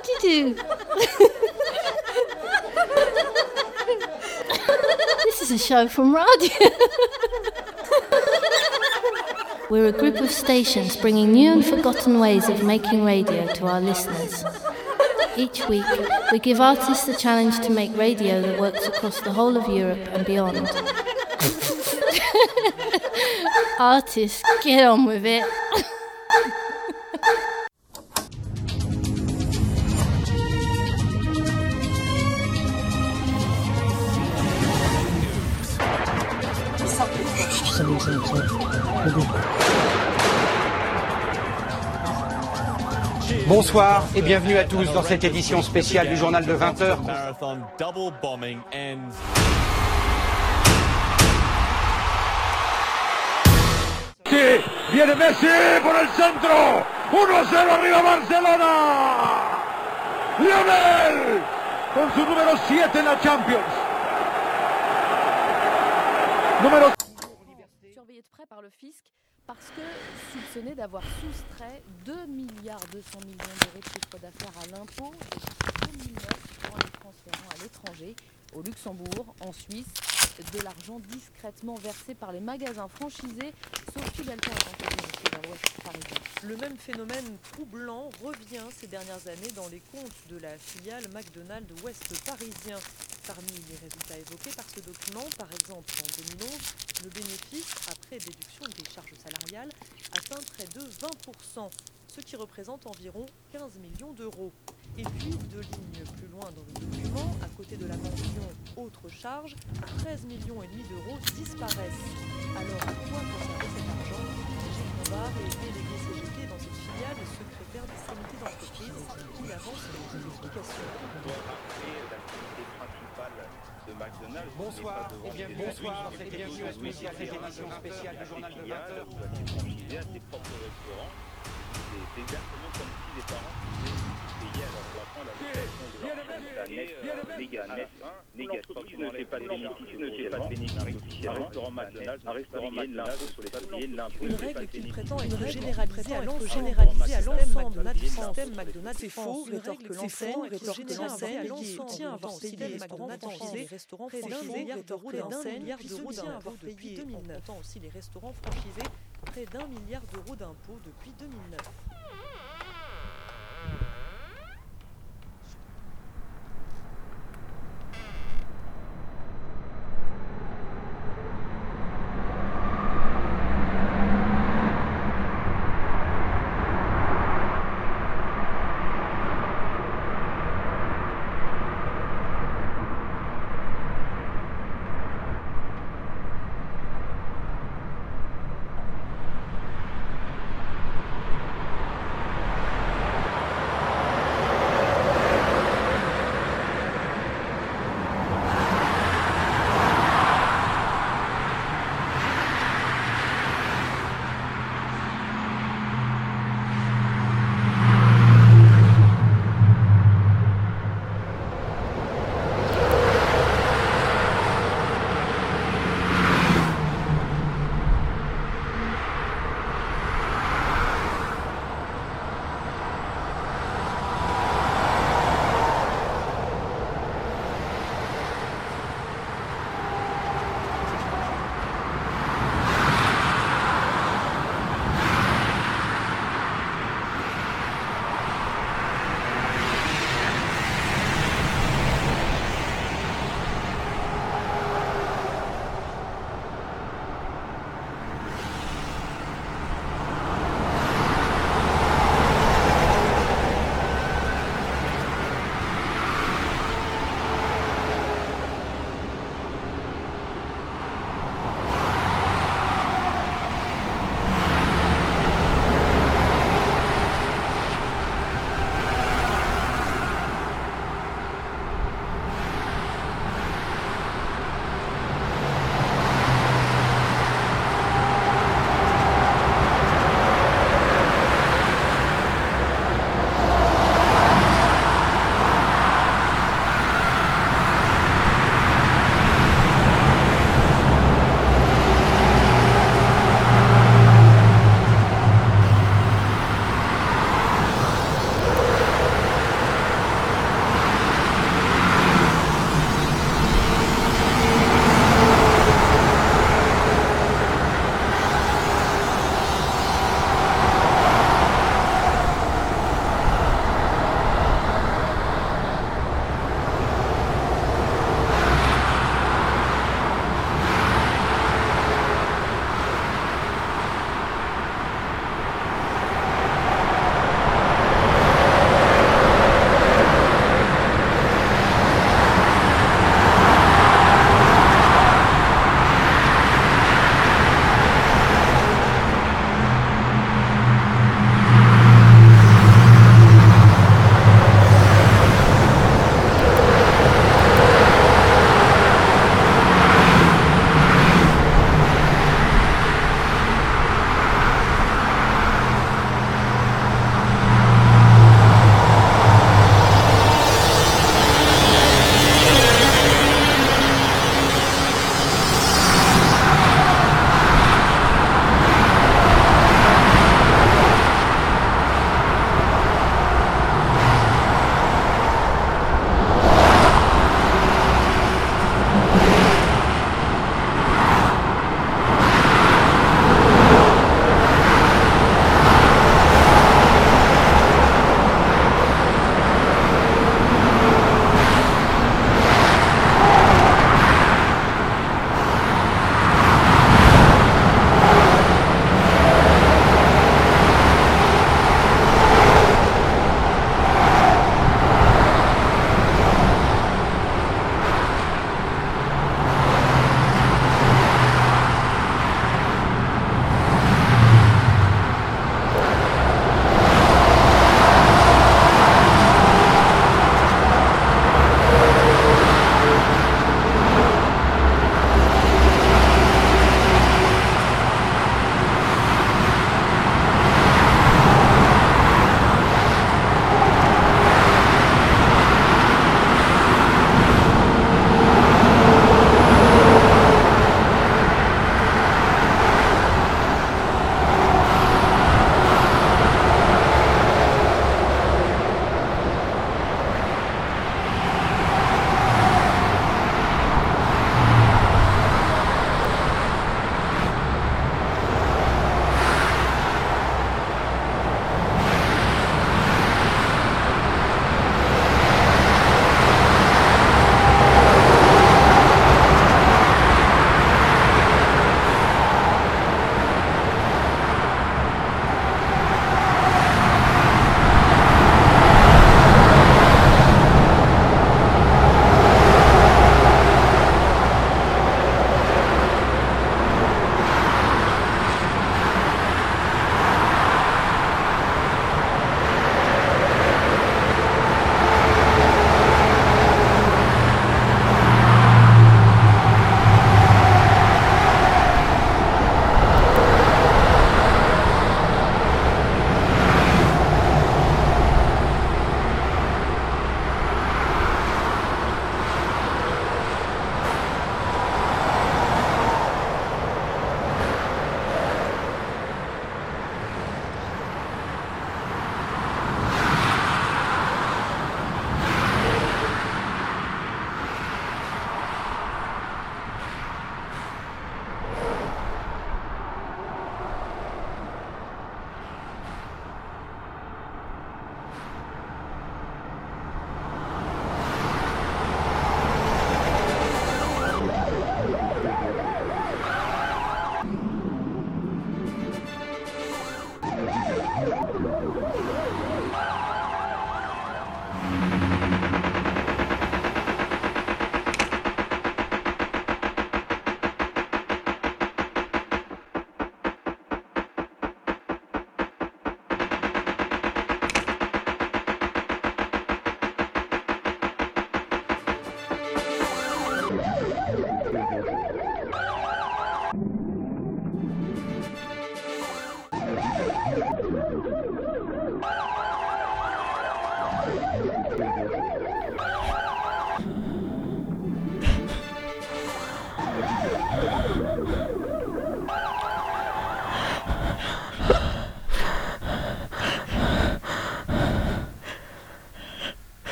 do? This is a show from radio. We're a group of stations bringing new and forgotten ways of making radio to our listeners. Each week, we give artists the challenge to make radio that works across the whole of Europe and beyond. Artists, get on with it. Bonsoir et bienvenue à tous dans cette édition spéciale du journal de 20h. Viene Messi por el centro, 1-0 arriba Barcelona. Lionel con su número 7 en la Champions. Surveillé de près par le fisc parce que soupçonné d'avoir soustrait 2,2 milliards d'euros de chiffre d'affaires à l'impôt depuis 2009 en les transférant à l'étranger, au Luxembourg, en Suisse, de l'argent discrètement versé par les magasins franchisés. Sophie Belton est enquêteuse à l'Ouest parisien. Le même phénomène troublant revient ces dernières années dans les comptes de la filiale McDonald's Ouest parisien. Parmi les résultats évoqués par ce document, par exemple en 2011, le bénéfice, après déduction des charges salariales, atteint près de 20%, ce qui représente environ 15 millions d'euros. Et puis, 2 lignes plus loin dans le document, à côté de la mention « Autres charges », 13,5 millions d'euros disparaissent. Alors, à quoi conserver cet argent? Gilles Bombard est délégué CGT dans cette filiale et secrétaire des comités d'entreprise qui avance les explications. Bonsoir et bienvenue à cette édition spéciale du journal de 20h. C'est exactement comme si les parents payaient à leurs enfants la location de leur chambre négatif. Si tu ne fais pas de bénéfice officiellement, un restaurant McDonald's sur les ouvriers de l'impôt. Une règle qu'il prétend être généralisée à l'ensemble du système McDonald's. C'est faux, rétorque l'enseigne, soutient avoir payé les restaurants franchisés d'un milliard d'euros d'impôts depuis 2009. Aussi les restaurants franchisés près d'1 milliard d'euros d'impôts depuis 2009.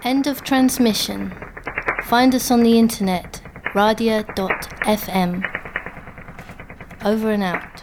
End of transmission. Find us on the internet, radia.fm. Over and out.